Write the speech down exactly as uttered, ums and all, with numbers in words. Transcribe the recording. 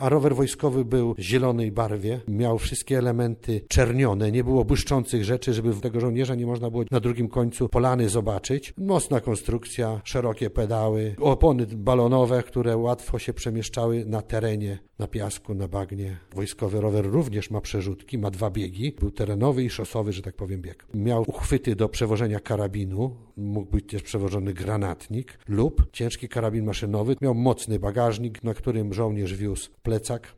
a rower wojskowy był w zielonej barwie, miał wszystkie elementy czernione, nie było błyszczących rzeczy, żeby tego żołnierza nie można było na drugim końcu polany zobaczyć. Mocna konstrukcja, szerokie pedały, opony balonowe, które łatwo się przemieszczały na terenie, na piasku, na bagnie. Wojskowy rower również ma przerzutki, ma dwa biegi, był terenowy i szosowy, że tak powiem, bieg. Miał uchwyty do przewożenia karabinu, mógł być też przewożony granatnik lub ciężki karabin maszynowy. Miał mocny bagażnik, na którym żołnierz wiózł plecak